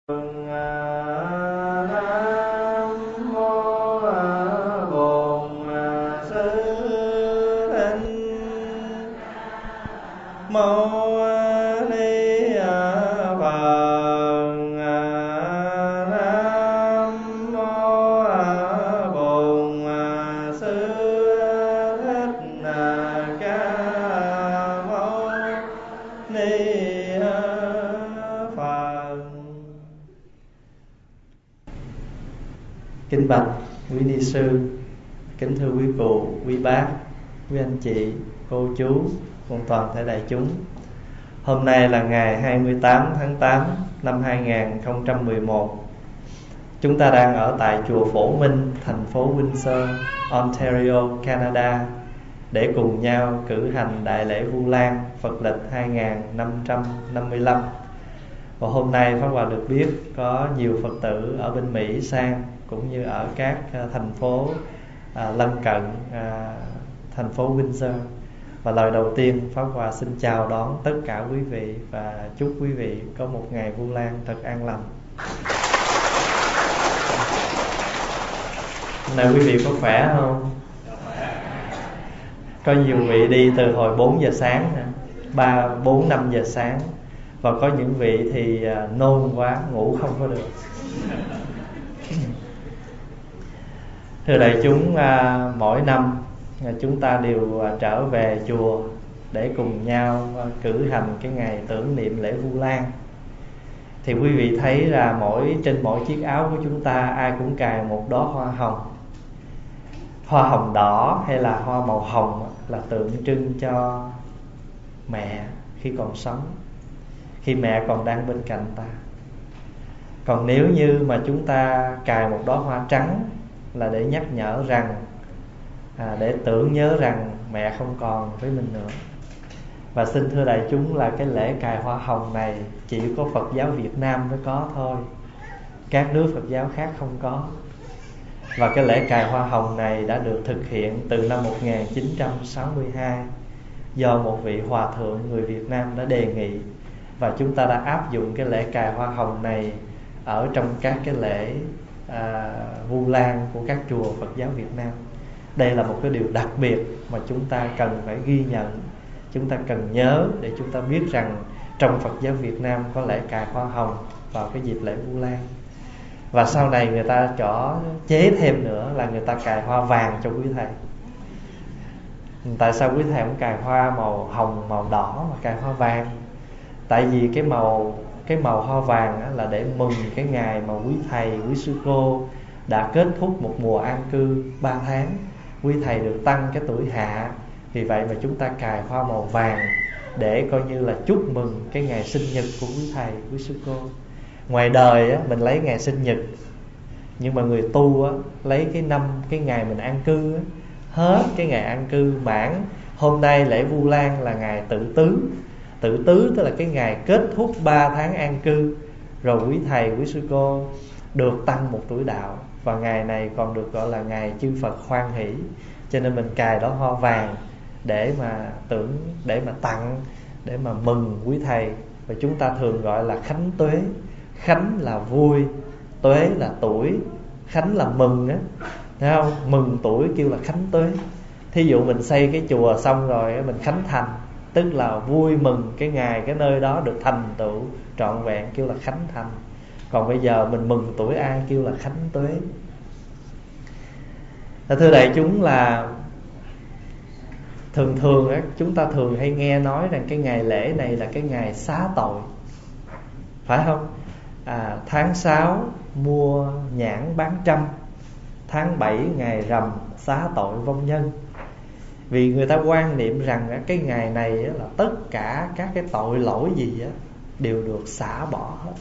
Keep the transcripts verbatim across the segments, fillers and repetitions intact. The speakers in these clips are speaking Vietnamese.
Kính bạch quý ni sư, kính thưa quý cụ, quý bác, quý anh chị, cô chú cùng toàn thể đại chúng. Hôm nay là ngày hai mươi tám tháng tám năm hai nghìn không trăm mười một. Chúng ta đang ở tại chùa Phổ Minh, thành phố Windsor, Ontario, Canada, để cùng nhau cử hành đại lễ Vu Lan Phật lịch hai nghìn năm trăm năm mươi lăm. Và hôm nay Pháp Hòa được biết có nhiều Phật tử ở bên Mỹ sang, cũng như ở các thành phố à, lân cận à, thành phố Windsor. Và lời đầu tiên Pháp Hòa xin chào đón tất cả quý vị và chúc quý vị có một ngày Vu Lan thật an lành. Hôm nay quý vị có khỏe không? Có nhiều vị đi từ hồi bốn giờ sáng, ba, bốn, năm giờ sáng. Và có những vị thì nôn quá, ngủ không có được. Thưa đại chúng, mỗi năm chúng ta đều trở về chùa để cùng nhau cử hành cái ngày tưởng niệm lễ Vu Lan. Thì quý vị thấy là mỗi trên mỗi chiếc áo của chúng ta ai cũng cài một đóa hoa hồng. Hoa hồng đỏ hay là hoa màu hồng là tượng trưng cho mẹ khi còn sống, khi mẹ còn đang bên cạnh ta. Còn nếu như mà chúng ta cài một đóa hoa trắng là để nhắc nhở rằng à, để tưởng nhớ rằng mẹ không còn với mình nữa. Và xin thưa đại chúng là cái lễ cài hoa hồng này chỉ có Phật giáo Việt Nam mới có thôi, các nước Phật giáo khác không có. Và cái lễ cài hoa hồng này đã được thực hiện từ năm một nghìn chín trăm sáu mươi hai do một vị hòa thượng người Việt Nam đã đề nghị. Và chúng ta đã áp dụng cái lễ cài hoa hồng này ở trong các cái lễ à, Vu Lan của các chùa Phật giáo Việt Nam. Đây là một cái điều đặc biệt mà chúng ta cần phải ghi nhận, chúng ta cần nhớ để chúng ta biết rằng trong Phật giáo Việt Nam có lễ cài hoa hồng vào cái dịp lễ Vu Lan. Và sau này người ta cho chế thêm nữa là người ta cài hoa vàng cho quý thầy. Tại sao quý thầy không cài hoa màu hồng, màu đỏ mà cài hoa vàng? Tại vì cái màu cái màu hoa vàng là để mừng cái ngày mà quý thầy, quý sư cô đã kết thúc một mùa an cư ba tháng. Quý thầy được tăng cái tuổi hạ. Vì vậy mà chúng ta cài hoa màu vàng để coi như là chúc mừng cái ngày sinh nhật của quý thầy, quý sư cô. Ngoài đời á, mình lấy ngày sinh nhật, nhưng mà người tu á, lấy cái năm, cái ngày mình an cư á, hết cái ngày an cư mãn. Hôm nay lễ Vu Lan là ngày tự tứ. Tự tứ tức là cái ngày kết thúc ba tháng an cư. Rồi quý thầy, quý sư cô được tăng một tuổi đạo. Và ngày này còn được gọi là ngày chư Phật hoan hỷ. Cho nên mình cài đó hoa vàng để mà tưởng, để mà tặng, để mà mừng quý thầy. Và chúng ta thường gọi là khánh tuế. Khánh là vui, tuế là tuổi, khánh là mừng á, thấy không? Mừng tuổi kêu là khánh tuế. Thí dụ mình xây cái chùa xong rồi mình khánh thành, tức là vui mừng cái ngày cái nơi đó được thành tựu trọn vẹn, kêu là khánh thành. Còn bây giờ mình mừng tuổi ai kêu là khánh tuế. Thưa đại chúng, là thường thường á, chúng ta thường hay nghe nói rằng cái ngày lễ này là cái ngày xá tội, phải không? À, tháng sáu mua nhãn bán trăm, tháng bảy ngày rằm xá tội vong nhân. Vì người ta quan niệm rằng cái ngày này là tất cả các cái tội lỗi gì đều được xả bỏ hết.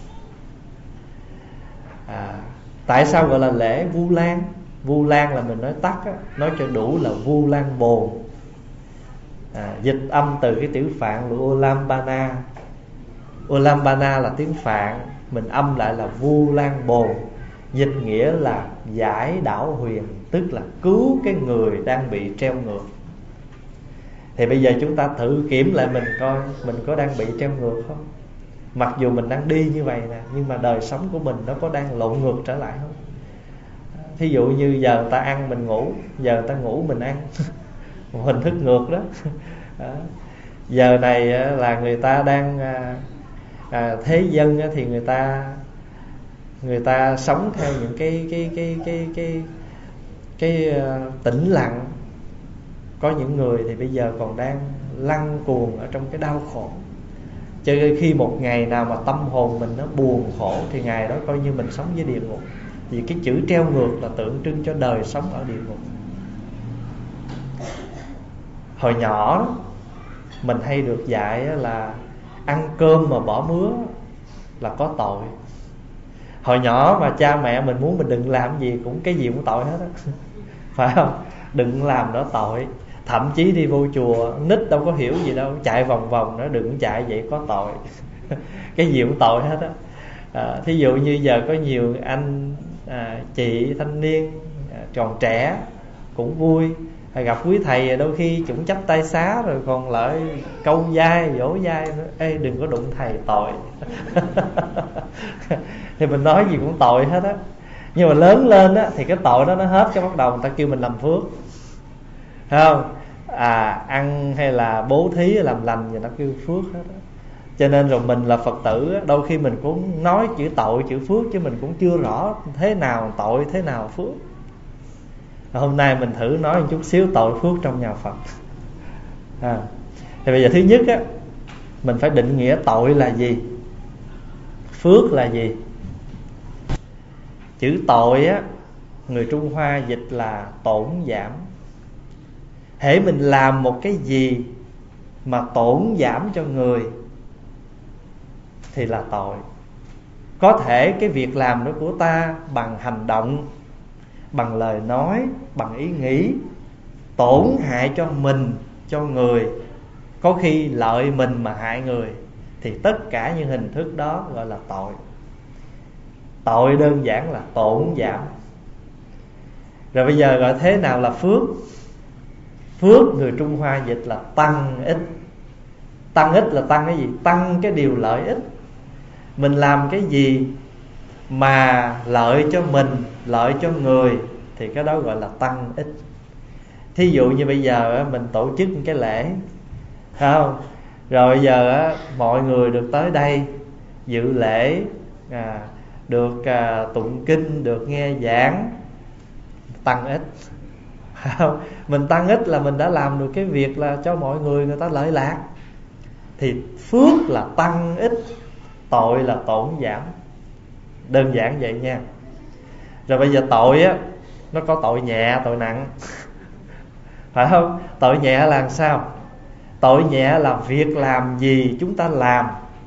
à, Tại sao gọi là lễ Vu Lan? Vu Lan là mình nói tắt á, nói cho đủ là Vu Lan Bồn. à, Dịch âm từ cái tiểu Phạn là Ulambana. Ulambana là tiếng Phạn, mình âm lại là Vu Lan Bồn. Dịch nghĩa là giải đảo huyền, tức là cứu cái người đang bị treo ngược. Thì bây giờ chúng ta thử kiểm lại mình coi, mình có đang bị treo ngược không? Mặc dù mình đang đi như vậy nè, nhưng mà đời sống của mình nó có đang lộn ngược trở lại không? Thí dụ như giờ người ta ăn mình ngủ, giờ người ta ngủ mình ăn. Một hình thức ngược đó. Đó. Giờ này là người ta đang à, à, thế dân thì người ta người ta sống theo những cái cái cái cái cái cái, cái uh, tĩnh lặng. Có những người thì bây giờ còn đang lăn cuồng ở trong cái đau khổ. Cho nên khi một ngày nào mà tâm hồn mình nó buồn khổ thì ngày đó coi như mình sống với địa ngục. Vì cái chữ treo ngược là tượng trưng cho đời sống ở địa ngục. Hồi nhỏ mình hay được dạy là ăn cơm mà bỏ mứa là có tội. Hồi nhỏ mà cha mẹ mình muốn mình đừng làm gì cũng cái gì cũng tội hết á. Phải không? Đừng làm đó tội. Thậm chí đi vô chùa, nít đâu có hiểu gì đâu, chạy vòng vòng nó đừng chạy vậy có tội. Cái gì cũng tội hết á. À, thí dụ như giờ có nhiều anh à, chị thanh niên à, còn trẻ cũng vui, gặp quý thầy đôi khi cũng chắp tay xá rồi còn lại câu vai vỗ vai nữa. Ê đừng có đụng thầy tội. Thì mình nói gì cũng tội hết á. Nhưng mà lớn lên á thì cái tội đó nó hết, cái bắt đầu người ta kêu mình làm phước. Thấy không? À, ăn hay là bố thí làm lành người ta kêu phước hết á. Cho nên rồi mình là Phật tử á, đôi khi mình cũng nói chữ tội chữ phước chứ mình cũng chưa rõ thế nào tội thế nào phước. Hôm nay mình thử nói một chút xíu tội phước trong nhà Phật. À, thì bây giờ thứ nhất á, mình phải định nghĩa tội là gì, phước là gì. Chữ tội á, người Trung Hoa dịch là tổn giảm. Hễ mình làm một cái gì mà tổn giảm cho người thì là tội. Có thể cái việc làm đó của ta bằng hành động, bằng lời nói, bằng ý nghĩ tổn hại cho mình, cho người, có khi lợi mình mà hại người, thì tất cả những hình thức đó gọi là tội. Tội đơn giản là tổn giảm. Rồi bây giờ gọi thế nào là phước? Phước người Trung Hoa dịch là tăng ích. Tăng ích là tăng cái gì? Tăng cái điều lợi ích. Mình làm cái gì mà lợi cho mình, lợi cho người thì cái đó gọi là tăng ích. Thí dụ như bây giờ mình tổ chức cái lễ, phải không? Rồi bây giờ mọi người được tới đây dự lễ, à, được à, tụng kinh, được nghe giảng, tăng ích. Không? Mình tăng ích là mình đã làm được cái việc là cho mọi người người ta lợi lạc. Thì phước là tăng ích, tội là tổn giảm. Đơn giản vậy nha. Rồi bây giờ tội á, nó có tội nhẹ, tội nặng. Phải không? Tội nhẹ là làm sao? Tội nhẹ là việc làm gì chúng ta làm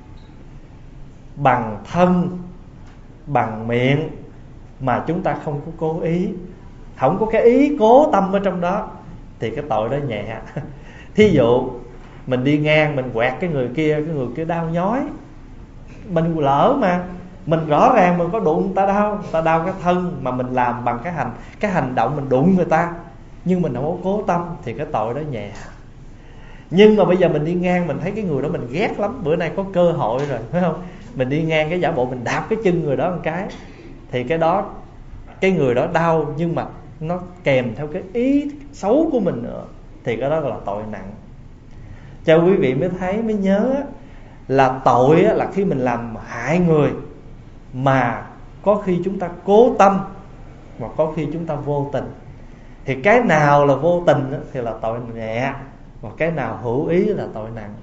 bằng thân, bằng miệng mà chúng ta không có cố ý, không có cái ý cố tâm ở trong đó, thì cái tội đó nhẹ. Thí dụ mình đi ngang, mình quẹt cái người kia, cái người kia đau nhói, mình lỡ mà mình rõ ràng mình có đụng người ta đau, người ta đau cái thân mà mình làm bằng cái hành cái hành động mình đụng người ta, nhưng mình không có cố tâm thì cái tội đó nhẹ. Nhưng mà bây giờ mình đi ngang, mình thấy cái người đó mình ghét lắm, bữa nay có cơ hội rồi, phải không? Mình đi ngang cái giả bộ mình đạp cái chân người đó một cái, thì cái đó, cái người đó đau nhưng mà nó kèm theo cái ý xấu của mình nữa, thì cái đó là tội nặng. Cho quý vị mới thấy, mới nhớ là tội là khi mình làm hại người mà có khi chúng ta cố tâm, mà có khi chúng ta vô tình. Thì cái nào là vô tình thì là tội nhẹ, và cái nào hữu ý là tội nặng.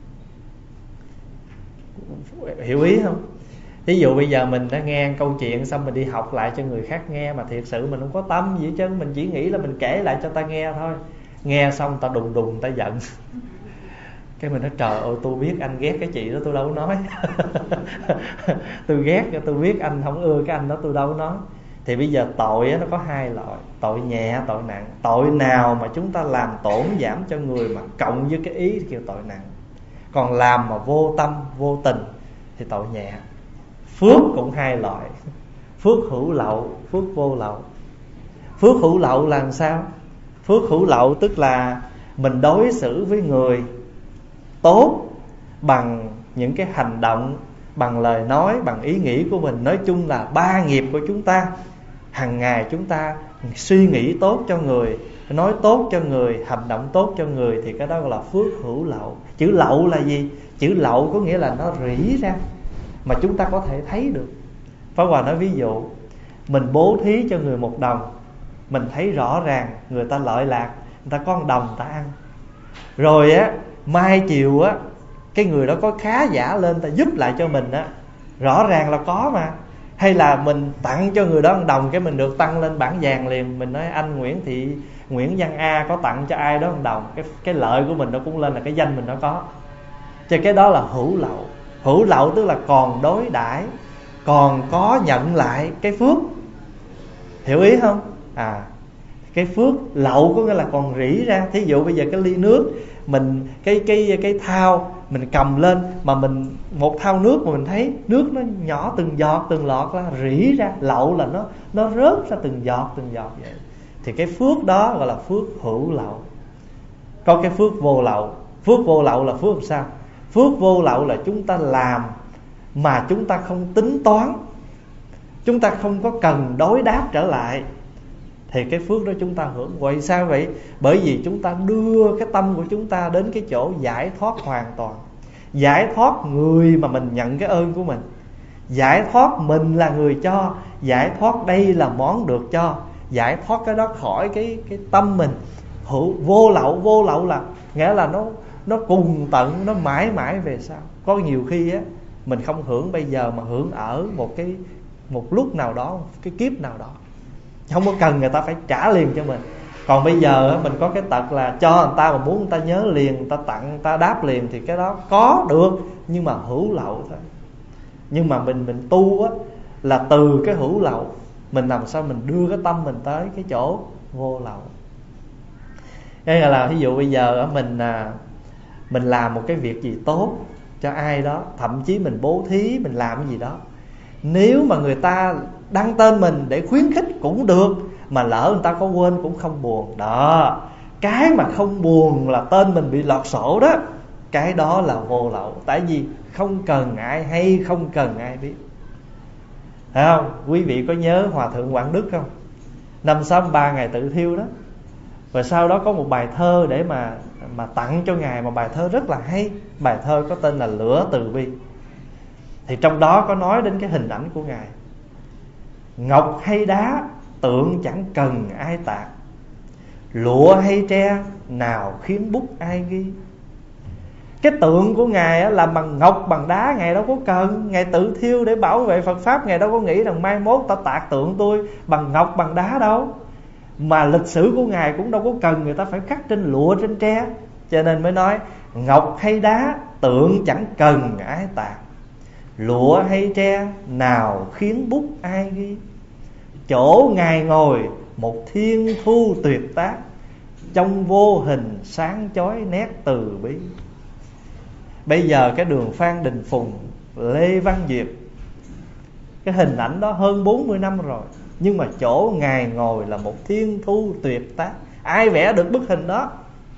Hiểu ý không? Ví dụ bây giờ mình đã nghe câu chuyện xong mình đi học lại cho người khác nghe, mà thiệt sự mình không có tâm gì hết trơn, mình chỉ nghĩ là mình kể lại cho ta nghe thôi. Nghe xong ta đùng đùng ta giận. Cái mình nói trời ơi, tôi biết anh ghét cái chị đó, tôi đâu có nói. Tôi ghét, tôi biết anh không ưa cái anh đó, tôi đâu có nói. Thì bây giờ tội nó có hai loại, tội nhẹ, tội nặng. Tội nào mà chúng ta làm tổn giảm cho người mà cộng với cái ý thì kêu tội nặng. Còn làm mà vô tâm, vô tình thì tội nhẹ. Phước cũng hai loại, phước hữu lậu, phước vô lậu. Phước hữu lậu là làm sao? Phước hữu lậu tức là mình đối xử với người tốt bằng những cái hành động, bằng lời nói, bằng ý nghĩ của mình. Nói chung là ba nghiệp của chúng ta. Hằng ngày chúng ta suy nghĩ tốt cho người, nói tốt cho người, hành động tốt cho người, thì cái đó gọi là phước hữu lậu. Chữ lậu là gì? Chữ lậu có nghĩa là nó rỉ ra mà chúng ta có thể thấy được. Pháp Hòa nói ví dụ, mình bố thí cho người một đồng, mình thấy rõ ràng người ta lợi lạc, người ta có một đồng người ta ăn. Rồi á, mai chiều á, cái người đó có khá giả lên, người ta giúp lại cho mình á, rõ ràng là có mà. Hay là mình tặng cho người đó một đồng, cái mình được tăng lên bảng vàng liền. Mình nói anh Nguyễn Thị Nguyễn Văn A có tặng cho ai đó một đồng, cái, cái lợi của mình nó cũng lên, là cái danh mình nó có. Cho cái đó là hữu lậu. Hữu lậu tức là còn đối đãi, còn có nhận lại cái phước. Hiểu ý không? À, cái phước lậu có nghĩa là còn rỉ ra. Thí dụ bây giờ cái ly nước, mình cái cái cái thau mình cầm lên, mà mình một thau nước mà mình thấy nước nó nhỏ từng giọt từng lọt ra, rỉ ra. Lậu là nó nó rớt ra từng giọt từng giọt vậy. Thì cái phước đó gọi là phước hữu lậu. Có cái phước vô lậu. Phước vô lậu là phước làm sao? Phước vô lậu là chúng ta làm mà chúng ta không tính toán, chúng ta không có cần đối đáp trở lại, thì cái phước đó chúng ta hưởng. Vậy sao vậy? Bởi vì chúng ta đưa cái tâm của chúng ta đến cái chỗ giải thoát hoàn toàn. Giải thoát người mà mình nhận cái ơn của mình, giải thoát mình là người cho, giải thoát đây là món được cho, giải thoát cái đó khỏi cái cái tâm mình. Hữu vô lậu. Vô lậu là nghĩa là nó nó cùng tận, nó mãi mãi về sau. Có nhiều khi á, mình không hưởng bây giờ mà hưởng ở một cái một lúc nào đó, cái kiếp nào đó, không có cần người ta phải trả liền cho mình. Còn bây giờ mình có cái tật là cho người ta, mà muốn người ta nhớ liền, người ta tặng, người ta đáp liền, thì cái đó có được, nhưng mà hữu lậu thôi. Nhưng mà mình mình tu á, là từ cái hữu lậu mình làm sao mình đưa cái tâm mình tới cái chỗ vô lậu. Cái là ví dụ bây giờ mình mình làm một cái việc gì tốt cho ai đó, thậm chí mình bố thí, mình làm cái gì đó, nếu mà người ta đăng tên mình để khuyến khích cũng được, mà lỡ người ta có quên cũng không buồn. Đó, cái mà không buồn là tên mình bị lọt sổ đó, cái đó là vô lậu. Tại vì không cần ai hay, không cần ai biết. Thấy không? Quý vị có nhớ Hòa Thượng Quảng Đức không? Năm sáu ba ngày tự thiêu đó. Và sau đó có một bài thơ để mà mà tặng cho Ngài, mà bài thơ rất là hay. Bài thơ có tên là Lửa Từ Bi. Thì trong đó có nói đến cái hình ảnh của Ngài: ngọc hay đá tượng chẳng cần ai tạc, lụa hay tre nào khiến bút ai ghi. Cái tượng của Ngài á, làm bằng ngọc bằng đá, Ngài đâu có cần. Ngài tự thiêu để bảo vệ Phật Pháp, Ngài đâu có nghĩ rằng mai mốt ta tạc tượng tôi bằng ngọc bằng đá đâu. Mà lịch sử của Ngài cũng đâu có cần người ta phải khắc trên lụa trên tre. Cho nên mới nói ngọc hay đá tượng chẳng cần ai tạc, lụa hay tre nào khiến bút ai ghi. Chỗ Ngài ngồi một thiên thu tuyệt tác, trong vô hình sáng chói nét từ bi. Bây giờ cái đường Phan Đình Phùng, Lê Văn Duyệt, cái hình ảnh đó hơn bốn mươi năm rồi, nhưng mà chỗ Ngài ngồi là một thiên thu tuyệt tác. Ai vẽ được bức hình đó?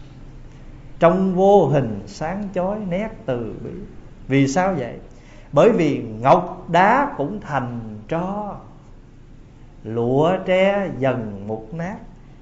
Trong vô hình sáng chói nét từ bi. Vì sao vậy? Bởi vì ngọc đá cũng thành tro, lụa tre dần mục nát.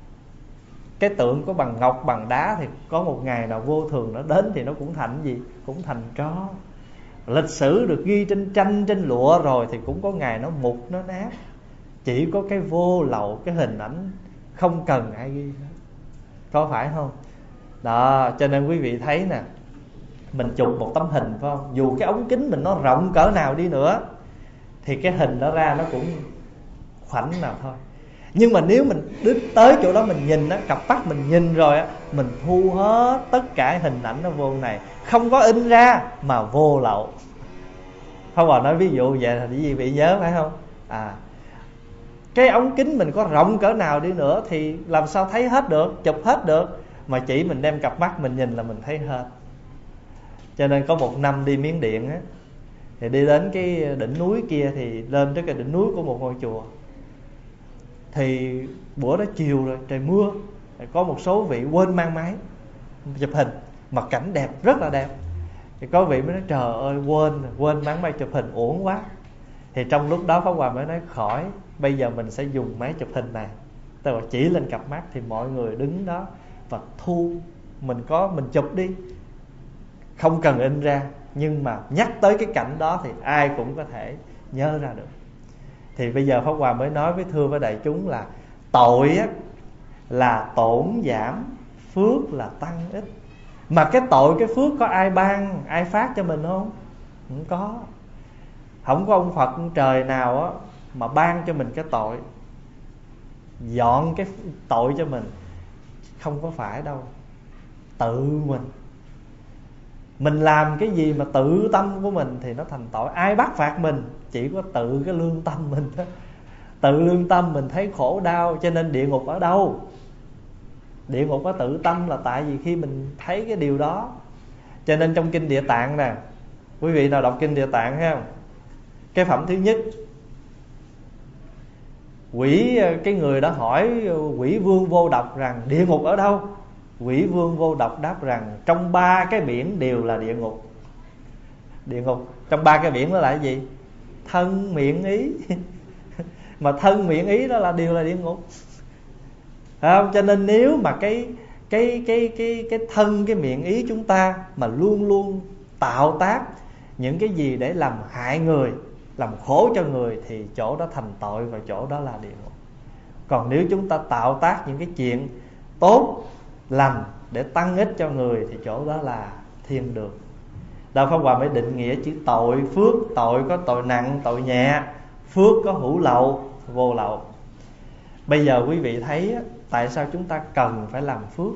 Cái tượng có bằng ngọc bằng đá thì có một ngày nào vô thường nó đến thì nó cũng thành gì? Cũng thành tro. Lịch sử được ghi trên tranh, trên lụa rồi thì cũng có ngày nó mục, nó nát. Chỉ có cái vô lậu, cái hình ảnh không cần ai ghi nữa. Có phải không? Đó, cho nên quý vị thấy nè, mình chụp một tấm hình phải không? Dù cái ống kính mình nó rộng cỡ nào đi nữa thì cái hình đó ra nó cũng khoảnh nào thôi. Nhưng mà nếu mình đến tới chỗ đó mình nhìn á, cặp mắt mình nhìn rồi á, mình thu hết tất cả hình ảnh nó vô này, không có in ra mà vô lậu. Không vào nói ví dụ vậy là quý vị nhớ phải không? À, cái ống kính mình có rộng cỡ nào đi nữa thì làm sao thấy hết được, chụp hết được. Mà chỉ mình đem cặp mắt mình nhìn là mình thấy hết. Cho nên có một năm đi Miến Điện á, thì đi đến cái đỉnh núi kia, thì lên tới cái đỉnh núi của một ngôi chùa. Thì bữa đó chiều rồi, trời mưa, có một số vị quên mang máy chụp hình, mà cảnh đẹp, rất là đẹp. Thì có vị mới nói trời ơi quên quên bán máy chụp hình uổng quá. Thì trong lúc đó Pháp Hòa mới nói khỏi, bây giờ mình sẽ dùng máy chụp hình này. Tức là chỉ lên cặp mắt thì mọi người đứng đó và thu. Mình có mình chụp đi, không cần in ra, nhưng mà nhắc tới cái cảnh đó thì ai cũng có thể nhớ ra được. Thì bây giờ Pháp Hòa mới nói với thưa với đại chúng là tội á, là tổn giảm, phước là tăng ích. Mà cái tội cái phước có ai ban, ai phát cho mình không? Không có. Không có ông Phật ông trời nào á mà ban cho mình cái tội, dọn cái tội cho mình. Không có phải đâu. Tự mình Mình làm cái gì mà tự tâm của mình thì nó thành tội. Ai bắt phạt mình? Chỉ có tự cái lương tâm mình đó. Tự lương tâm mình thấy khổ đau. Cho nên địa ngục ở đâu? Địa ngục có tự tâm là tại vì khi mình thấy cái điều đó. Cho nên trong Kinh Địa Tạng nè, quý vị nào đọc Kinh Địa Tạng thấy không? Cái phẩm thứ nhất, quỷ cái người đó hỏi quỷ vương vô độc rằng địa ngục ở đâu? Quỷ vương vô độc đáp rằng trong ba cái biển đều là địa ngục. Địa ngục trong ba cái biển đó là cái gì? Thân miệng ý. Mà thân miệng ý đó là đều là địa ngục. Không? Cho nên nếu mà cái cái cái cái cái thân cái miệng ý chúng ta mà luôn luôn tạo tác những cái gì để làm hại người, làm khổ cho người, thì chỗ đó thành tội và chỗ đó là địa ngục. Còn nếu chúng ta tạo tác những cái chuyện tốt lành để tăng ích cho người thì chỗ đó là thiên đường. Đạo Pháp Hòa mới định nghĩa chữ tội phước. Tội có tội nặng, tội nhẹ. Phước có hữu lậu, vô lậu. Bây giờ quý vị thấy tại sao chúng ta cần phải làm phước?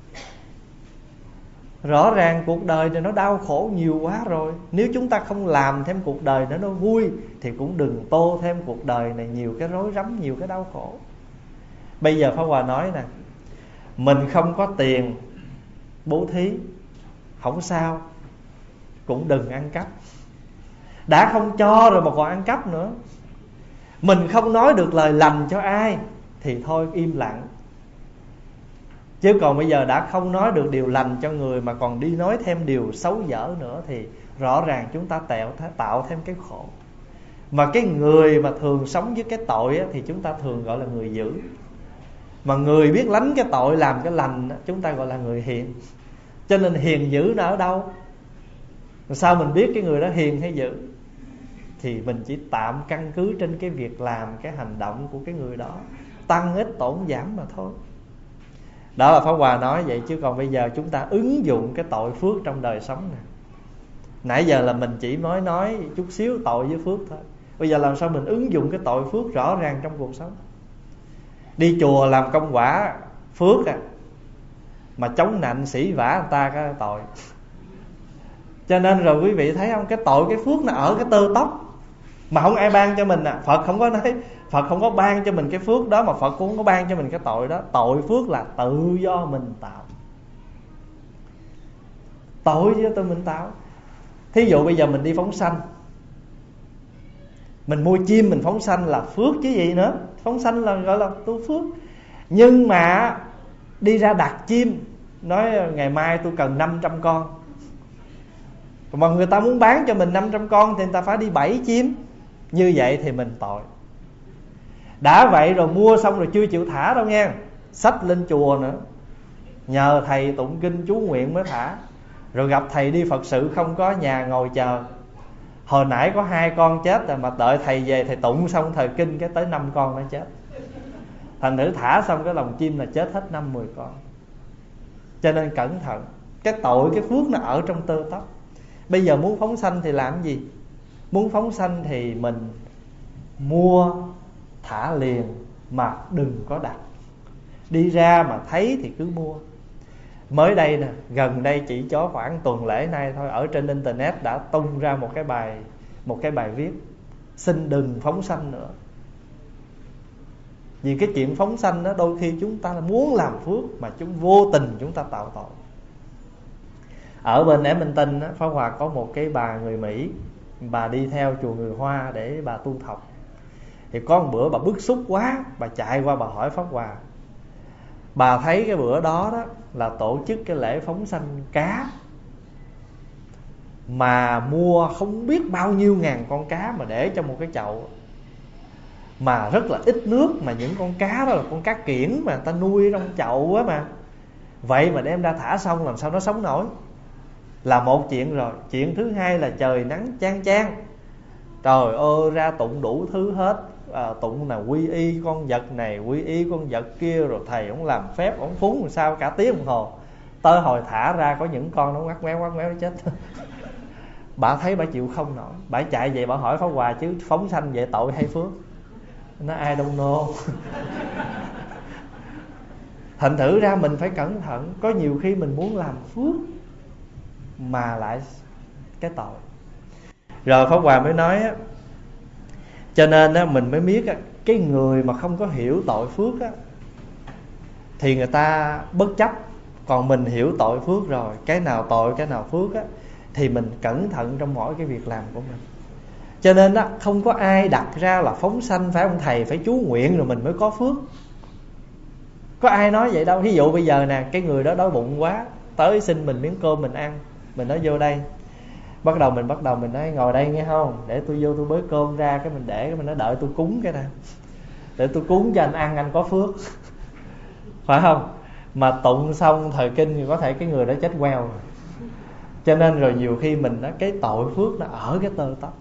Rõ ràng cuộc đời này nó đau khổ nhiều quá rồi. Nếu chúng ta không làm thêm cuộc đời nữa nó vui, thì cũng đừng tô thêm cuộc đời này nhiều cái rối rắm, nhiều cái đau khổ. Bây giờ Pháp Hòa nói nè, mình không có tiền bố thí, không sao, cũng đừng ăn cắp. Đã không cho rồi mà còn ăn cắp nữa. Mình không nói được lời lành cho ai thì thôi im lặng. Chứ còn bây giờ đã không nói được điều lành cho người mà còn đi nói thêm điều xấu dở nữa thì rõ ràng chúng ta tạo, tạo thêm cái khổ. Mà cái người mà thường sống với cái tội á, thì chúng ta thường gọi là người dữ. Mà người biết lánh cái tội làm cái lành á, chúng ta gọi là người hiền. Cho nên hiền dữ nó ở đâu? Sao mình biết cái người đó hiền hay dữ? Thì mình chỉ tạm căn cứ trên cái việc làm, cái hành động của cái người đó, tăng ích tổn giảm mà thôi. Đó là Pháp Hòa nói vậy. Chứ còn bây giờ chúng ta ứng dụng cái tội phước trong đời sống nè. Nãy giờ là mình chỉ nói nói chút xíu tội với phước thôi. Bây giờ làm sao mình ứng dụng cái tội phước rõ ràng trong cuộc sống. Đi chùa làm công quả phước à, mà chống nạnh sỉ vả người ta cái tội. Cho nên rồi quý vị thấy không, cái tội cái phước nó ở cái tơ tóc mà không ai ban cho mình à. Phật không có nói, Phật không có ban cho mình cái phước đó, mà Phật cũng không có ban cho mình cái tội đó. Tội phước là tự do mình tạo. Tội do tự mình tạo. Thí dụ bây giờ mình đi phóng sanh, mình mua chim mình phóng sanh là phước chứ gì nữa. Phóng sanh là gọi là tu phước. Nhưng mà đi ra đặt chim, nói ngày mai tôi cần năm trăm con, mà người ta muốn bán cho mình năm trăm con thì người ta phải đi bẫy chim. Như vậy thì mình tội. Đã vậy rồi mua xong rồi chưa chịu thả đâu nha, xách lên chùa nữa, nhờ thầy tụng kinh chú nguyện mới thả. Rồi gặp thầy đi Phật sự không có nhà ngồi chờ. Hồi nãy có hai con chết rồi, mà đợi thầy về thầy tụng xong thời kinh cái tới năm con nó chết. Thành thử thả xong cái lồng chim là chết hết năm mười con. Cho nên cẩn thận. Cái tội cái phước nó ở trong tơ tóc. Bây giờ muốn phóng sanh thì làm gì? Muốn phóng sanh thì mình mua thả liền, mà đừng có đặt. Đi ra mà thấy thì cứ mua. Mới đây nè, gần đây chỉ cho khoảng tuần lễ nay thôi, ở trên internet đã tung ra một cái bài một cái bài viết xin đừng phóng sanh nữa. Vì cái chuyện phóng sanh đó, đôi khi chúng ta muốn làm phước mà chúng vô tình chúng ta tạo tội. Ở bên Edmonton á, Pháp Hòa có một cái bà người Mỹ, bà đi theo chùa người Hoa để bà tu học. Thì có một bữa bà bức xúc quá, bà chạy qua bà hỏi Pháp Hòa. Bà thấy cái bữa đó đó là tổ chức cái lễ phóng sanh cá. mà mua không biết bao nhiêu ngàn con cá mà để trong một cái chậu, mà rất là ít nước, mà những con cá đó là con cá kiển mà người ta nuôi trong chậu á mà. Vậy mà đem ra thả xong làm sao nó sống nổi, là một chuyện rồi. Chuyện thứ hai là trời nắng chang chang, trời ơi ra tụng đủ thứ hết. à, Tụng là quy y con vật này, quy y con vật kia, rồi thầy ông làm phép, ông phúng làm sao cả tiếng đồng hồ. Tới hồi thả ra có những con nó ngoắt méo ngoắt méo nó chết. Bà thấy bà chịu không nổi, bà chạy về bà hỏi Pháp Hòa chứ phóng sanh vậy tội hay phước? Nó I don't know. Thành thử ra mình phải cẩn thận. Có nhiều khi mình muốn làm phước mà lại cái tội. Rồi Pháp Hòa mới nói á, cho nên á, mình mới biết á, cái người mà không có hiểu tội phước á, thì người ta bất chấp. Còn mình hiểu tội phước rồi, cái nào tội cái nào phước á, thì mình cẩn thận trong mỗi cái việc làm của mình. Cho nên á, không có ai đặt ra là phóng sanh phải ông thầy phải chú nguyện rồi mình mới có phước. Có ai nói vậy đâu. Ví dụ bây giờ nè, cái người đó đói bụng quá, tới xin mình miếng cơm mình ăn. Mình nói vô đây. Bắt đầu mình bắt đầu mình nói ngồi đây nghe không, để tôi vô tôi bới cơm ra, cái mình để cái mình nói đợi tôi cúng cái nè, để tôi cúng cho anh ăn, anh có phước. Phải không? Mà tụng xong thời kinh thì có thể cái người đó chết queo rồi. Cho nên rồi nhiều khi mình đó, cái tội phước nó ở cái tơ tóc.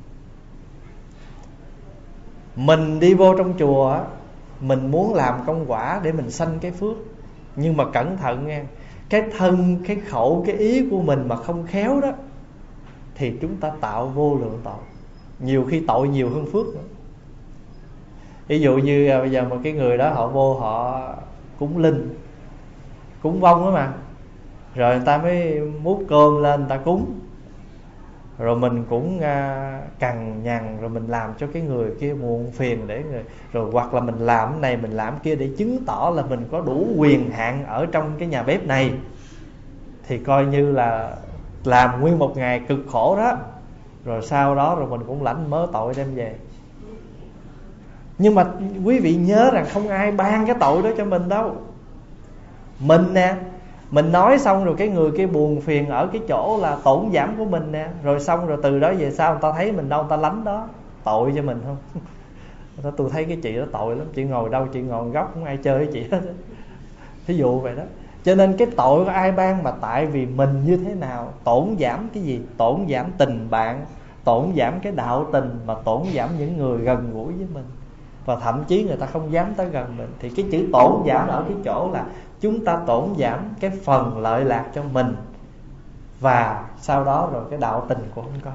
Mình đi vô trong chùa, mình muốn làm công quả để mình sanh cái phước, nhưng mà cẩn thận nghe, cái thân, cái khẩu, cái ý của mình mà không khéo đó, thì chúng ta tạo vô lượng tội. Nhiều khi tội nhiều hơn phước nữa. Ví dụ như bây giờ một cái người đó họ vô họ cúng linh, cúng vong đó mà, rồi người ta mới múc cơm lên người ta cúng, rồi mình cũng uh, cằn nhằn, rồi mình làm cho cái người kia muộn phiền để người, rồi hoặc là mình làm cái này mình làm kia để chứng tỏ là mình có đủ quyền hạn ở trong cái nhà bếp này, thì coi như là làm nguyên một ngày cực khổ đó. Rồi sau đó rồi mình cũng lãnh mớ tội đem về. Nhưng mà quý vị nhớ rằng không ai ban cái tội đó cho mình đâu. Mình nè, mình nói xong rồi cái người kia buồn phiền ở cái chỗ là tổn giảm của mình nè. Rồi xong rồi từ đó về sau người ta thấy mình đâu, người ta lánh đó. Tội cho mình không? Tôi thấy cái chị đó tội lắm. Chị ngồi đâu, chị ngồi góc không ai chơi với chị hết. Thí dụ vậy đó. Cho nên cái tội của ai ban, mà tại vì mình như thế nào. Tổn giảm cái gì? Tổn giảm tình bạn, tổn giảm cái đạo tình, mà tổn giảm những người gần gũi với mình, và thậm chí người ta không dám tới gần mình. Thì cái chữ tổn giảm ở cái chỗ là chúng ta tổn giảm cái phần lợi lạc cho mình, và sau đó rồi cái đạo tình cũng không có.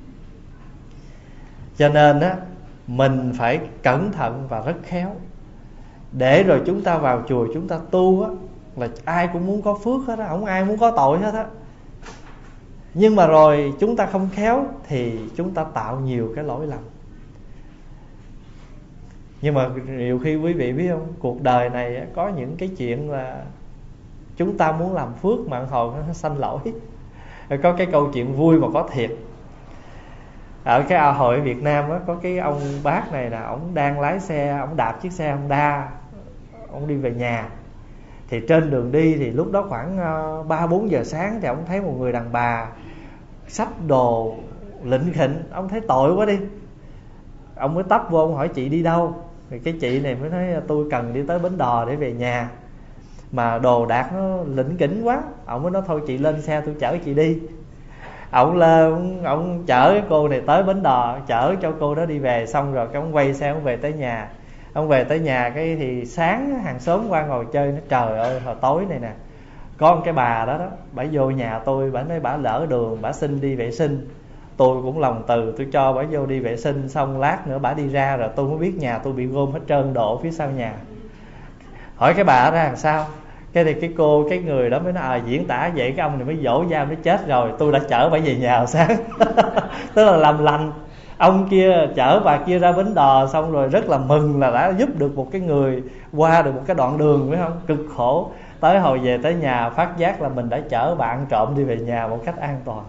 Cho nên á, mình phải cẩn thận và rất khéo. Để rồi chúng ta vào chùa chúng ta tu á, là ai cũng muốn có phước hết á, không ai muốn có tội hết á. Nhưng mà rồi chúng ta không khéo thì chúng ta tạo nhiều cái lỗi lầm. Nhưng mà nhiều khi quý vị biết không, cuộc đời này có những cái chuyện là chúng ta muốn làm phước mà hồi nó sanh lỗi. Có cái câu chuyện vui mà có thiệt. Ở cái ao hội Việt Nam á, có cái ông bác này là ông đang lái xe, ông đạp chiếc xe Honda, ông đi về nhà. Thì trên đường đi thì lúc đó khoảng ba bốn giờ sáng, thì ông thấy một người đàn bà xách đồ lịnh khịnh. Ông thấy tội quá đi, ông mới tấp vô, ông hỏi chị đi đâu. Thì cái chị này mới nói tôi cần đi tới Bến Đò để về nhà, mà đồ đạc nó lỉnh kỉnh quá. Ông mới nói thôi chị lên xe tôi chở chị đi. Ông lên, ông, ông chở cái cô này tới Bến Đò, chở cho cô đó đi về. Xong rồi cái ông quay xe, ông về tới nhà. Ông về tới nhà cái thì sáng hàng xóm qua ngồi chơi. Nó trời ơi, hồi tối này nè, có một cái bà đó đó, bà vô nhà tôi, bà nói bà lỡ đường, bà xin đi vệ sinh. Tôi cũng lòng từ, tôi cho bà vô đi vệ sinh. Xong lát nữa bà đi ra rồi tôi mới biết nhà tôi bị gom hết trơn đổ phía sau nhà. Hỏi cái bà ra làm sao, cái thì cái cô, cái người đó mới nói à, diễn tả vậy. Cái ông này mới dỗ dao, nó chết rồi, tôi đã chở bà về nhà hồi sáng. Tức là làm lành. Ông kia chở bà kia ra Bến Đò, xong rồi rất là mừng là đã giúp được một cái người qua được một cái đoạn đường, phải không? Cực khổ. Tới hồi về tới nhà phát giác là mình đã chở bạn trộm đi về nhà một cách an toàn.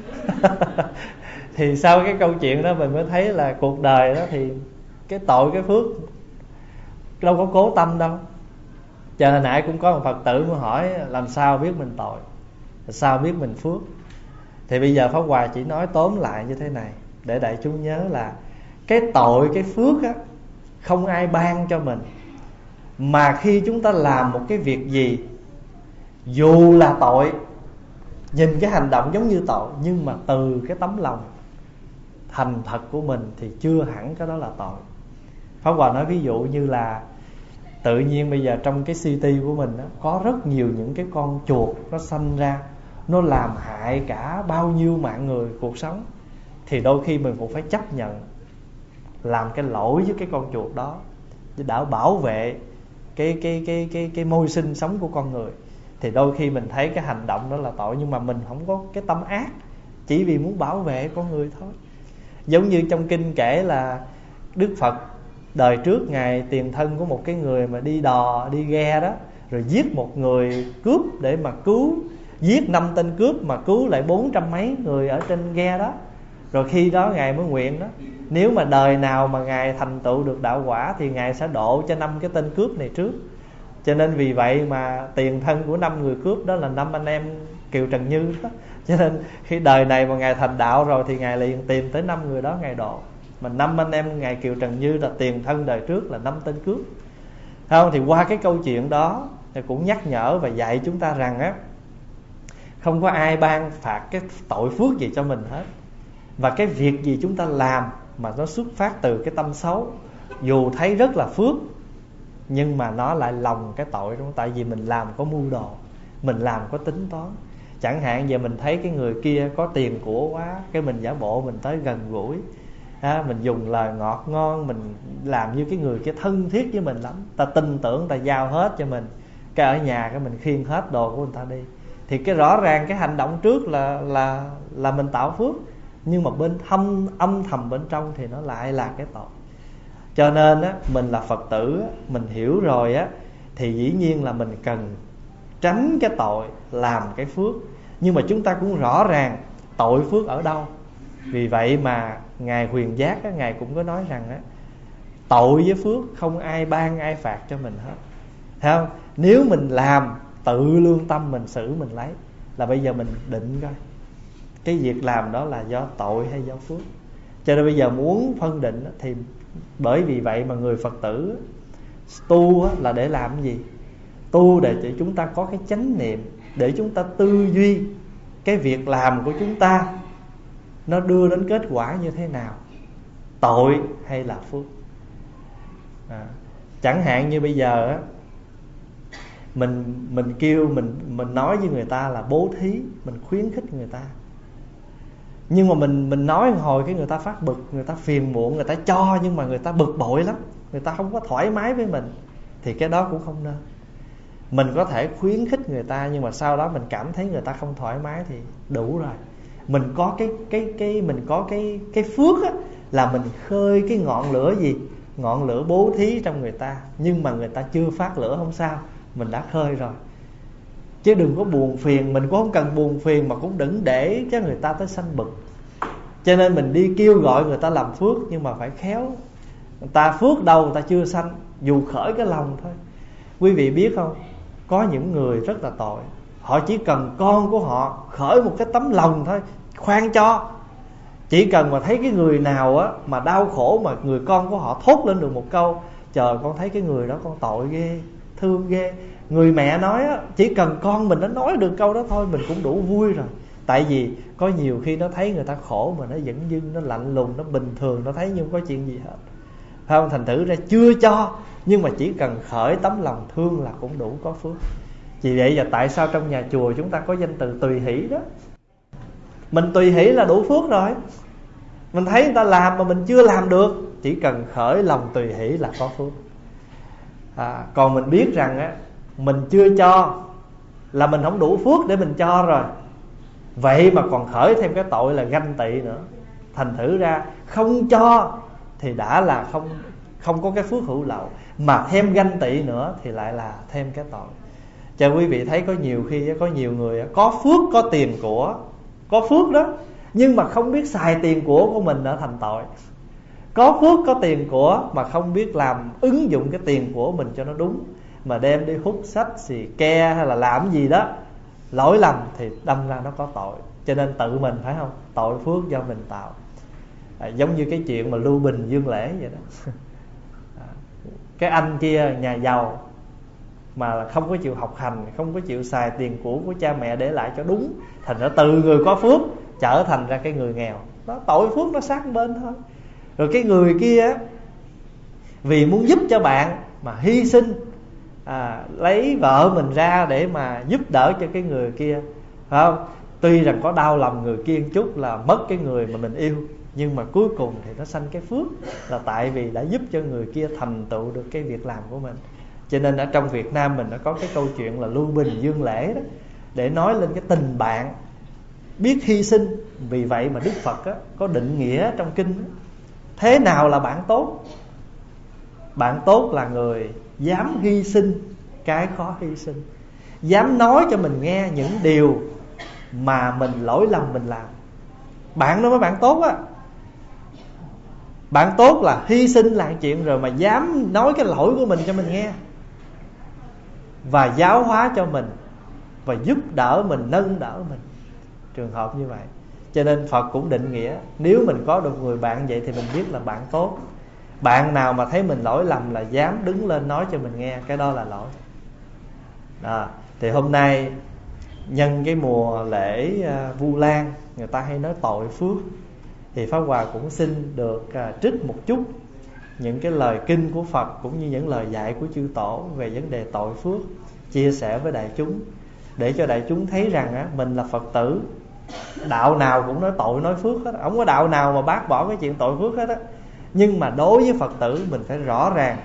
Thì sau cái câu chuyện đó mình mới thấy là cuộc đời đó thì cái tội cái phước đâu có cố tâm đâu. Cho nên nãy cũng có một Phật tử mới hỏi làm sao biết mình tội, sao biết mình phước. Thì bây giờ Pháp Hòa chỉ nói tóm lại như thế này, để đại chúng nhớ là cái tội, cái phước á, không ai ban cho mình. Mà khi chúng ta làm một cái việc gì, dù là tội, nhìn cái hành động giống như tội, nhưng mà từ cái tấm lòng thành thật của mình thì chưa hẳn cái đó là tội. Pháp Hòa nói ví dụ như là tự nhiên bây giờ trong cái city của mình đó, có rất nhiều những cái con chuột nó sanh ra, nó làm hại cả bao nhiêu mạng người cuộc sống. Thì đôi khi mình cũng phải chấp nhận làm cái lỗi với cái con chuột đó để đã bảo vệ cái, cái, cái, cái, cái môi sinh sống của con người. Thì đôi khi mình thấy cái hành động đó là tội, nhưng mà mình không có cái tâm ác, chỉ vì muốn bảo vệ con người thôi. Giống như trong kinh kể là Đức Phật đời trước Ngài tiền thân của một cái người mà đi đò, đi ghe đó, rồi giết một người cướp để mà cứu, giết năm tên cướp mà cứu lại bốn trăm mấy người ở trên ghe đó. Rồi khi đó Ngài mới nguyện đó, nếu mà đời nào mà Ngài thành tựu được đạo quả thì Ngài sẽ độ cho năm cái tên cướp này trước. Cho nên vì vậy mà tiền thân của năm người cướp đó là năm anh em Kiều Trần Như đó. Cho nên khi đời này mà Ngài thành đạo rồi thì Ngài liền tìm tới năm người đó Ngài độ. Mà năm anh em Ngài Kiều Trần Như là tiền thân đời trước là năm tên cướp. Không? Thì qua cái câu chuyện đó thì cũng nhắc nhở và dạy chúng ta rằng á, không có ai ban phạt cái tội phước gì cho mình hết. Và cái việc gì chúng ta làm mà nó xuất phát từ cái tâm xấu, dù thấy rất là phước, nhưng mà nó lại lòng cái tội đúng không? Tại vì mình làm có mưu đồ, mình làm có tính toán. Chẳng hạn giờ mình thấy cái người kia có tiền của quá, cái mình giả bộ mình tới gần gũi, à, mình dùng lời ngọt ngon, mình làm như cái người kia thân thiết với mình lắm, ta tin tưởng, ta giao hết cho mình. Cái ở nhà cái mình khiêng hết đồ của người ta đi. Thì cái rõ ràng cái hành động trước là là là mình tạo phước, nhưng mà bên thâm âm thầm bên trong thì nó lại là cái tội. Cho nên á, mình là Phật tử á, mình hiểu rồi á, thì dĩ nhiên là mình cần tránh cái tội làm cái phước. Nhưng mà chúng ta cũng rõ ràng tội phước ở đâu. Vì vậy mà Ngài Huyền Giác á, Ngài cũng có nói rằng á, tội với phước không ai ban ai phạt cho mình hết. Thấy không? Nếu mình làm tự lương tâm mình xử mình lấy, là bây giờ mình định coi cái việc làm đó là do tội hay do phước. Cho nên bây giờ muốn phân định thì bởi vì vậy mà người Phật tử tu là để làm cái gì? Tu để cho chúng ta có cái chánh niệm, để chúng ta tư duy cái việc làm của chúng ta nó đưa đến kết quả như thế nào, tội hay là phước. à, Chẳng hạn như bây giờ á, Mình mình kêu mình mình nói với người ta là bố thí, mình khuyến khích người ta. Nhưng mà mình mình nói một hồi cái người ta phát bực, người ta phiền muộn, người ta cho nhưng mà người ta bực bội lắm, người ta không có thoải mái với mình, thì cái đó cũng không nên. Mình có thể khuyến khích người ta, nhưng mà sau đó mình cảm thấy người ta không thoải mái thì đủ rồi. Mình có cái cái cái mình có cái cái phước á, là mình khơi cái ngọn lửa gì? Ngọn lửa bố thí trong người ta, nhưng mà người ta chưa phát lửa không sao, mình đã khơi rồi. Chứ đừng có buồn phiền, mình cũng không cần buồn phiền, mà cũng đừng để cho người ta tới sanh bực. Cho nên mình đi kêu gọi người ta làm phước, nhưng mà phải khéo. Người ta phước đâu người ta chưa sanh, dù khởi cái lòng thôi. Quý vị biết không, có những người rất là tội, họ chỉ cần con của họ khởi một cái tấm lòng thôi, khoan cho. Chỉ cần mà thấy cái người nào á mà đau khổ, mà người con của họ thốt lên được một câu: trời, con thấy cái người đó con tội ghê, thương ghê. Người mẹ nói á, chỉ cần con mình nó nói được câu đó thôi, mình cũng đủ vui rồi. Tại vì có nhiều khi nó thấy người ta khổ mà nó vẫn dưng, nó lạnh lùng, nó bình thường, nó thấy như không có chuyện gì hết, phải không? Thành thử ra chưa cho, nhưng mà chỉ cần khởi tấm lòng thương là cũng đủ có phước. Vì vậy giờ tại sao trong nhà chùa chúng ta có danh từ tùy hỷ đó? Mình tùy hỷ là đủ phước rồi. Mình thấy người ta làm mà mình chưa làm được, chỉ cần khởi lòng tùy hỷ là có phước. à, Còn mình biết rằng á, mình chưa cho là mình không đủ phước để mình cho rồi. Vậy mà còn khởi thêm cái tội là ganh tị nữa. Thành thử ra không cho thì đã là không không có cái phước hữu lậu, mà thêm ganh tị nữa thì lại là thêm cái tội. Cho quý vị thấy có nhiều khi có nhiều người có phước, có tiền của, có phước đó, nhưng mà không biết xài tiền của của mình đã thành tội. Có phước, có tiền của mà không biết làm ứng dụng cái tiền của mình cho nó đúng, mà đem đi hút sách, xì ke hay là làm gì đó lỗi lầm thì đâm ra nó có tội. Cho nên tự mình, phải không? Tội phước do mình tạo. à, Giống như cái chuyện mà Lưu Bình Dương Lễ vậy đó. à, Cái anh kia nhà giàu mà không có chịu học hành, không có chịu xài tiền của của cha mẹ để lại cho đúng, thành ra từ người có phước trở thành ra cái người nghèo. Đó, tội phước nó sát bên thôi. Rồi cái người kia vì muốn giúp cho bạn mà hy sinh, à, lấy vợ mình ra để mà giúp đỡ cho cái người kia, phải không? Tuy rằng có đau lòng người kia một chút là mất cái người mà mình yêu, nhưng mà cuối cùng thì nó sanh cái phước, là tại vì đã giúp cho người kia thành tựu được cái việc làm của mình. Cho nên ở trong Việt Nam mình nó có cái câu chuyện là Lưu Bình Dương Lễ đó, để nói lên cái tình bạn biết hy sinh. Vì vậy mà Đức Phật á, có định nghĩa trong kinh á, thế nào là bạn tốt? Bạn tốt là người dám hy sinh cái khó hy sinh, dám nói cho mình nghe những điều mà mình lỗi lầm mình làm. Bạn đó mới bạn tốt á. Bạn tốt là hy sinh làm chuyện rồi mà dám nói cái lỗi của mình cho mình nghe, và giáo hóa cho mình, và giúp đỡ mình, nâng đỡ mình. Trường hợp như vậy. Cho nên Phật cũng định nghĩa, nếu mình có được người bạn vậy thì mình biết là bạn tốt. Bạn nào mà thấy mình lỗi lầm là dám đứng lên nói cho mình nghe, cái đó là lỗi. Đó. Thì hôm nay nhân cái mùa lễ uh, Vu Lan, người ta hay nói tội phước, thì Pháp Hòa cũng xin được uh, trích một chút những cái lời kinh của Phật, cũng như những lời dạy của chư tổ về vấn đề tội phước, chia sẻ với đại chúng, để cho đại chúng thấy rằng á, mình là Phật tử. Đạo nào cũng nói tội nói phước hết, không có đạo nào mà bác bỏ cái chuyện tội phước hết á. Nhưng mà đối với Phật tử mình phải rõ ràng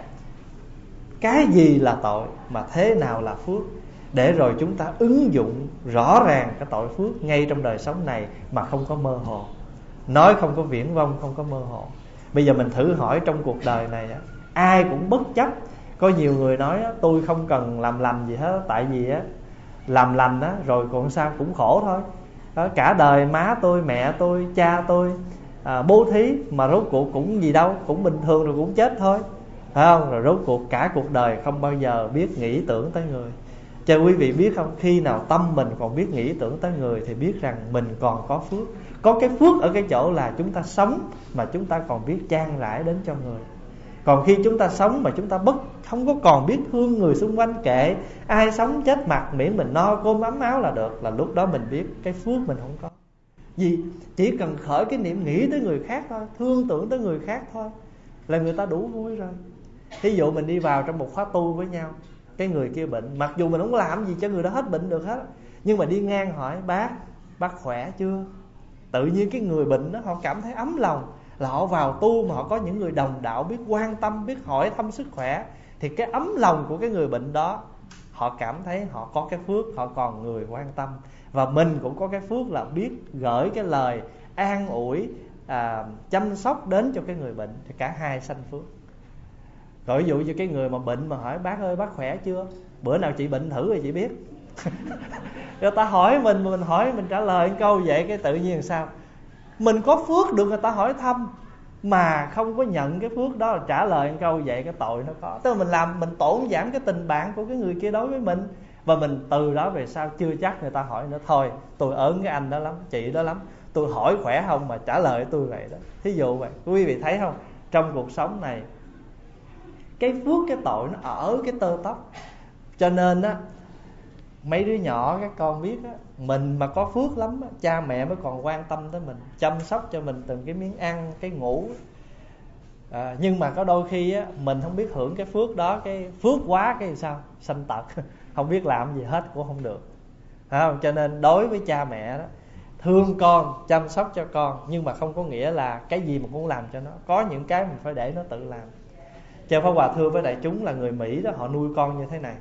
cái gì là tội mà thế nào là phước, để rồi chúng ta ứng dụng rõ ràng cái tội phước ngay trong đời sống này mà không có mơ hồ. Nói không có viển vông, không có mơ hồ. Bây giờ mình thử hỏi trong cuộc đời này, ai cũng bất chấp. Có nhiều người nói tôi không cần làm lành gì hết, tại vì á làm lành á rồi còn sao cũng khổ thôi. Đó, cả đời má tôi, mẹ tôi, cha tôi à, bố thí mà rốt cuộc cũng gì đâu, cũng bình thường rồi cũng chết thôi, phải không? Rồi rốt cuộc cả cuộc đời không bao giờ biết nghĩ tưởng tới người. Cho quý vị biết không, khi nào tâm mình còn biết nghĩ tưởng tới người thì biết rằng mình còn có phước. Có cái phước ở cái chỗ là chúng ta sống mà chúng ta còn biết chan rãi đến cho người. Còn khi chúng ta sống mà chúng ta bất không có còn biết thương người xung quanh, kệ ai sống chết mặt, miễn mình no cơm ấm áo là được, là lúc đó mình biết cái phước mình không có. Vì chỉ cần khởi cái niệm nghĩ tới người khác thôi, thương tưởng tới người khác thôi, là người ta đủ vui rồi. Thí dụ mình đi vào trong một khóa tu với nhau, cái người kia bệnh, mặc dù mình không làm gì cho người đó hết bệnh được hết, nhưng mà đi ngang hỏi bác, bác khỏe chưa? Tự nhiên cái người bệnh đó họ cảm thấy ấm lòng, là họ vào tu mà họ có những người đồng đạo biết quan tâm, biết hỏi thăm sức khỏe, thì cái ấm lòng của cái người bệnh đó, họ cảm thấy họ có cái phước, họ còn người quan tâm. Và mình cũng có cái phước là biết gửi cái lời an ủi, à, chăm sóc đến cho cái người bệnh, thì cả hai sanh phước. Rồi ví dụ như cái người mà bệnh mà hỏi bác ơi bác khỏe chưa? Bữa nào chị bệnh thử rồi chị biết. Người ta hỏi mình mà mình hỏi mình trả lời câu vậy, cái tự nhiên sao mình có phước được người ta hỏi thăm, mà không có nhận cái phước đó là trả lời câu vậy, cái tội nó có. Tức là mình làm mình tổn giảm cái tình bạn của cái người kia đối với mình. Và mình từ đó về sau chưa chắc người ta hỏi nữa. Thôi tôi ớn cái anh đó lắm, chị đó lắm, tôi hỏi khỏe không mà trả lời tôi vậy đó. Thí dụ vậy, quý vị thấy không, trong cuộc sống này cái phước cái tội nó ở cái tơ tóc. Cho nên á, mấy đứa nhỏ các con biết á, mình mà có phước lắm á, cha mẹ mới còn quan tâm tới mình, chăm sóc cho mình từng cái miếng ăn, cái ngủ. à, Nhưng mà có đôi khi á, mình không biết hưởng cái phước đó, cái phước quá cái sao sanh tật, không biết làm gì hết cũng không được, phải không? Cho nên đối với cha mẹ đó, thương con, chăm sóc cho con, nhưng mà không có nghĩa là cái gì mình cũng làm cho nó. Có những cái mình phải để nó tự làm. Cho Pháp Hòa thưa với đại chúng là người Mỹ đó, họ nuôi con như thế này.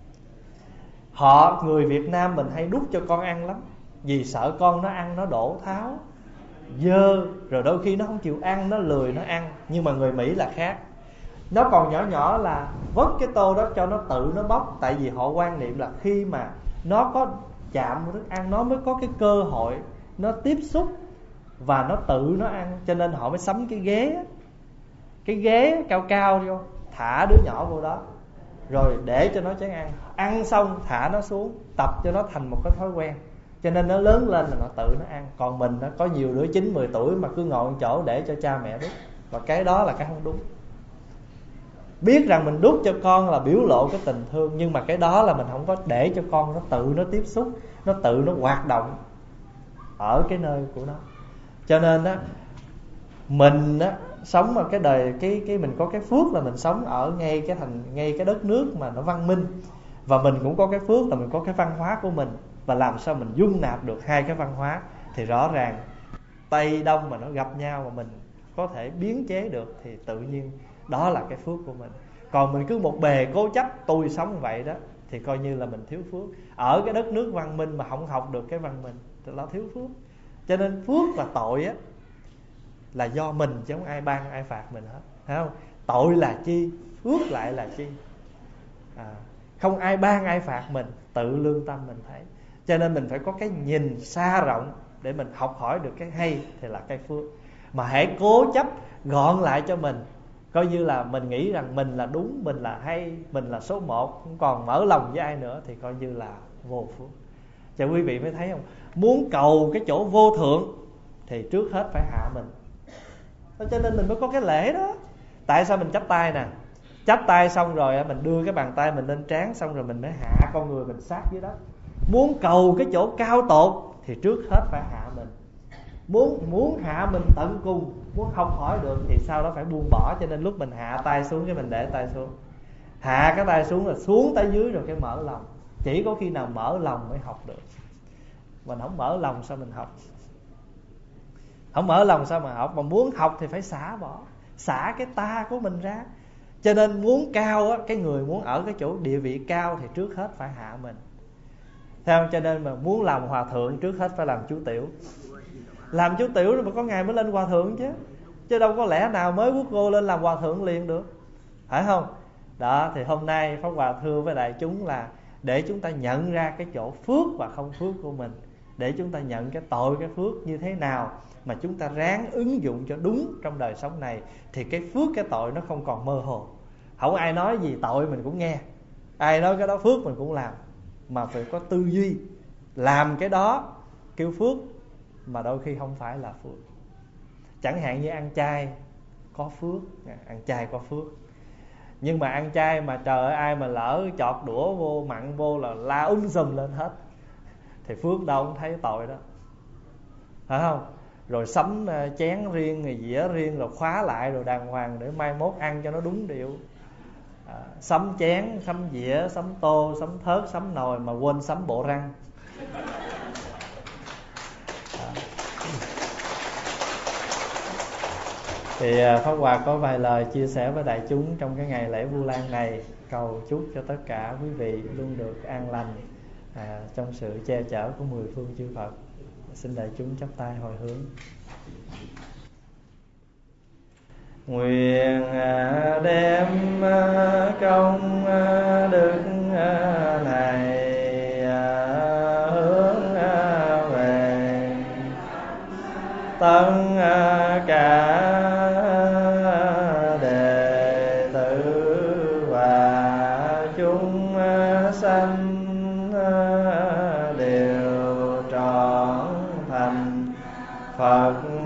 Họ, người Việt Nam mình hay đút cho con ăn lắm, vì sợ con nó ăn nó đổ tháo, dơ, rồi đôi khi nó không chịu ăn, nó lười nó ăn. Nhưng mà người Mỹ là khác. Nó còn nhỏ nhỏ là vớt cái tô đó cho nó tự nó bóc. Tại vì họ quan niệm là khi mà nó có chạm vào thức ăn, nó mới có cái cơ hội nó tiếp xúc và nó tự nó ăn. Cho nên họ mới sắm cái ghế, cái ghế cao cao vô, thả đứa nhỏ vô đó, rồi để cho nó chén ăn. Ăn xong thả nó xuống, tập cho nó thành một cái thói quen. cho nên nó lớn lên là nó tự nó ăn. Còn mình nó có nhiều đứa chín mười tuổi mà cứ ngồi chỗ để cho cha mẹ đút, và cái đó là cái không đúng. Biết rằng mình đút cho con là biểu lộ cái tình thương, nhưng mà cái đó là mình không có để cho con nó tự nó tiếp xúc, nó tự nó hoạt động ở cái nơi của nó. Cho nên á, mình á sống ở cái đời cái cái mình có cái phước là mình sống ở ngay cái thành ngay cái đất nước mà nó văn minh, và mình cũng có cái phước là mình có cái văn hóa của mình, và làm sao mình dung nạp được hai cái văn hóa. Thì rõ ràng Tây Đông mà nó gặp nhau mà mình có thể biến chế được thì tự nhiên đó là cái phước của mình. Còn mình cứ một bề cố chấp tôi sống vậy đó thì coi như là mình thiếu phước. Ở cái đất nước văn minh mà không học được cái văn minh thì nó thiếu phước. Cho nên phước và tội á là do mình, chứ không ai ban ai phạt mình hết, thấy không? Tội là chi, phước lại là chi. à, Không ai ban ai phạt mình, tự lương tâm mình thấy. Cho nên mình phải có cái nhìn xa rộng để mình học hỏi được cái hay thì là cái phước. Mà hãy cố chấp gọn lại cho mình, coi như là mình nghĩ rằng mình là đúng, mình là hay, mình là số một, không còn mở lòng với ai nữa, thì coi như là vô phước. Cho quý vị mới thấy không, muốn cầu cái chỗ vô thượng thì trước hết phải hạ mình. Cho nên mình mới có cái lễ đó. Tại sao mình chắp tay nè? Chắp tay xong rồi mình đưa cái bàn tay mình lên trán, xong rồi mình mới hạ con người mình sát dưới đất. Muốn cầu cái chỗ cao tột thì trước hết phải hạ mình. Muốn muốn hạ mình tận cùng, muốn học hỏi được thì sau đó phải buông bỏ. Cho nên lúc mình hạ tay xuống cái mình để tay xuống. Hạ cái tay xuống là xuống tới dưới rồi cái mở lòng. Chỉ có khi nào mở lòng mới học được. Mình không mở lòng sao mình học? Không mở lòng sao mà học? Mà muốn học thì phải xả bỏ, xả cái ta của mình ra. Cho nên muốn cao á, cái người muốn ở cái chỗ địa vị cao thì trước hết phải hạ mình. Thấy không? Cho nên mà muốn làm hòa thượng trước hết phải làm chú tiểu. Làm chú tiểu rồi mà có ngày mới lên hòa thượng chứ. Chứ đâu có lẽ nào mới quốc cô lên làm hòa thượng liền được, phải không? Đó, thì hôm nay Pháp Hòa thưa với đại chúng là để chúng ta nhận ra cái chỗ phước và không phước của mình, để chúng ta nhận cái tội cái phước như thế nào mà chúng ta ráng ứng dụng cho đúng trong đời sống này, thì cái phước cái tội nó không còn mơ hồ. Không ai nói gì tội mình cũng nghe, ai nói cái đó phước mình cũng làm, mà phải có tư duy. Làm cái đó kêu phước mà đôi khi không phải là phước. Chẳng hạn như ăn chay có phước, ăn chay có phước. Nhưng mà ăn chay mà trời ơi, ai mà lỡ chọt đũa vô mặn vô là la um sùm lên hết thì phước đâu cũng thấy tội đó, phải không? Rồi sắm chén riêng, rồi dĩa riêng, rồi khóa lại rồi đàng hoàng để mai mốt ăn cho nó đúng điệu. à, Sắm chén, sắm dĩa, sắm tô, sắm thớt, sắm nồi mà quên sắm bộ răng. à. Thì Pháp Hòa có vài lời chia sẻ với đại chúng trong cái ngày lễ Vu Lan này, cầu chúc cho tất cả quý vị luôn được an lành à, trong sự che chở của mười phương chư Phật. Xin đại chúng chắp tay hồi hướng. Nguyện đem công đức này hướng về tất cả đệ tử và chúng sanh đều trọn thành Phật